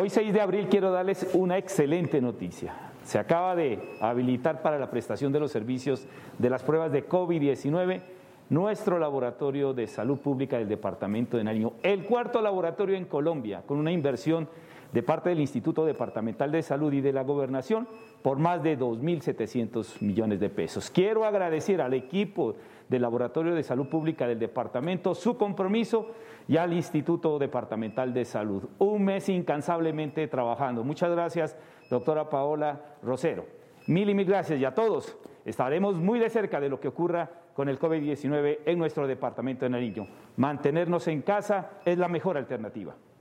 Hoy 6 de abril quiero darles una excelente noticia. Se acaba de habilitar para la prestación de los servicios de las pruebas de COVID-19 nuestro laboratorio de salud pública del departamento de Nariño, el cuarto laboratorio en Colombia, con una inversión de parte del Instituto Departamental de Salud y de la Gobernación por más de 2.700 millones de pesos. Quiero agradecer al equipo del Laboratorio de Salud Pública del departamento su compromiso y al Instituto Departamental de Salud. Un mes incansablemente trabajando. Muchas gracias, doctora Paola Rosero. Mil gracias, y a todos estaremos muy de cerca de lo que ocurra con el COVID-19 en nuestro departamento de Nariño. Mantenernos en casa es la mejor alternativa.